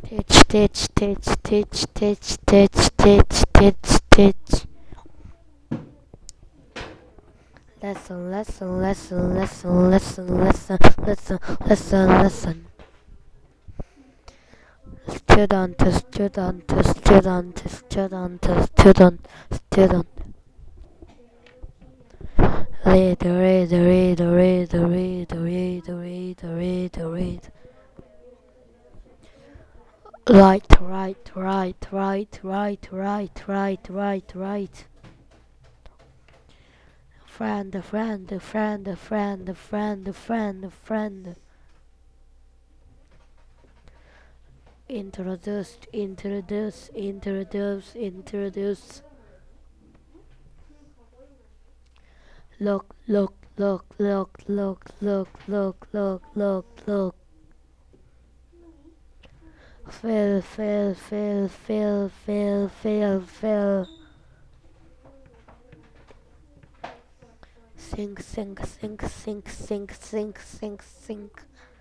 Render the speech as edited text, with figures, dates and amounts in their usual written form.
Teach, teach, teach, teach, teach, teach, teach, teach, teach. Lesson, lesson, lesson, lesson, lesson, lesson, lesson, lesson, lesson. Student, student, student, student, student, student. Read, read, read, read, read, read, read, read, read. Right, right, right, right, right, right, right, right, right. Friend, friend, friend, friend, friend, friend, friend. Introduced, introduce, introduce, introduce. Look, look, look, look, look, look, look, look, look, look. Fill, fill, fill, fill, fill, fill, fill. Sink, sink, sink, sink, sink, sink, sink, sink.